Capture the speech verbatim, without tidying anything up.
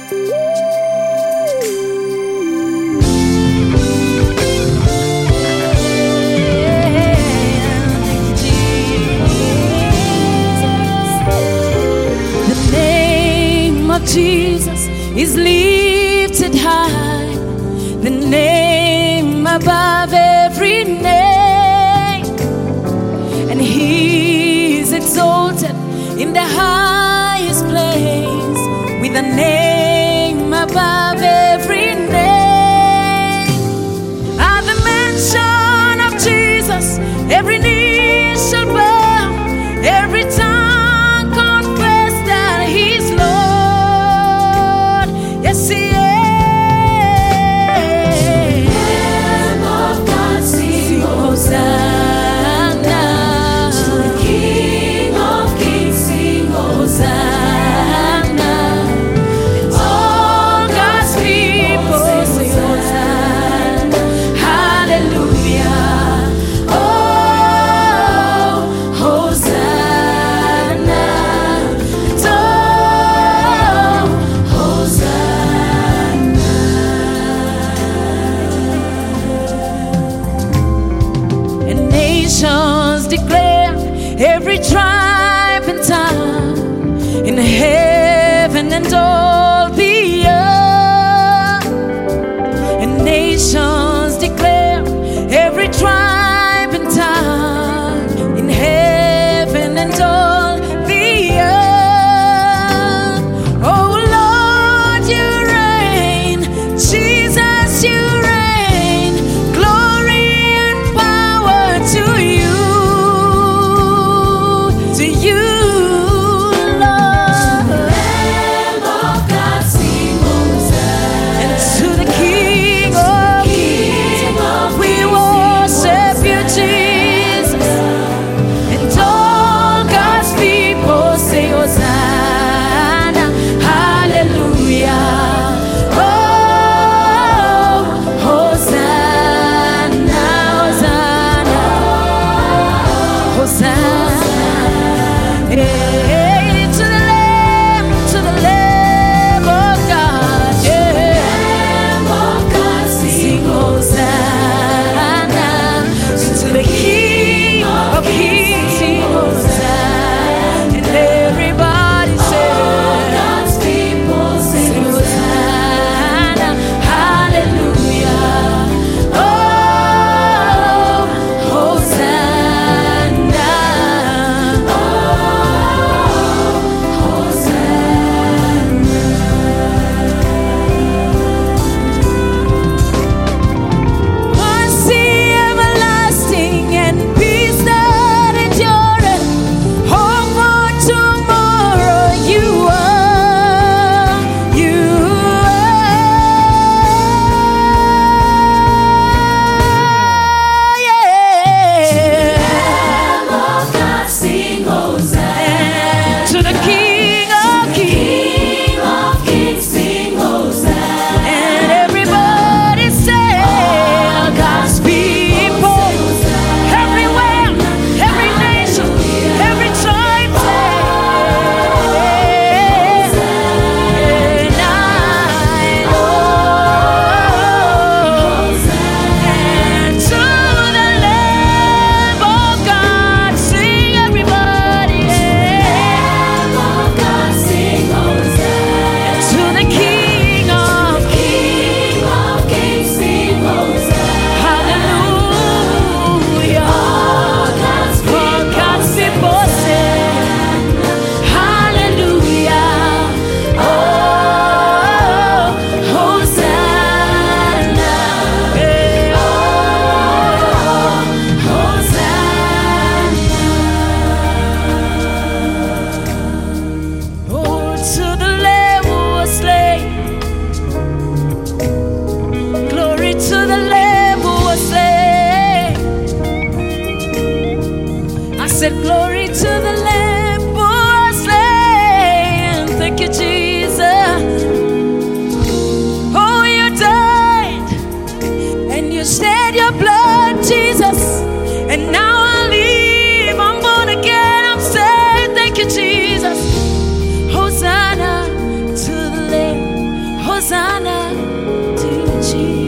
Jesus is lifted high, the name above every name, and He is exalted in the highest place, with the name above every name. At the mention of Jesus, every knee shall bow, every tongue confess that He's Lord. Yes, He is. Lamb of God, sing Hosanna. To the King of Kings, sing Hosanna. And all God's Jesus.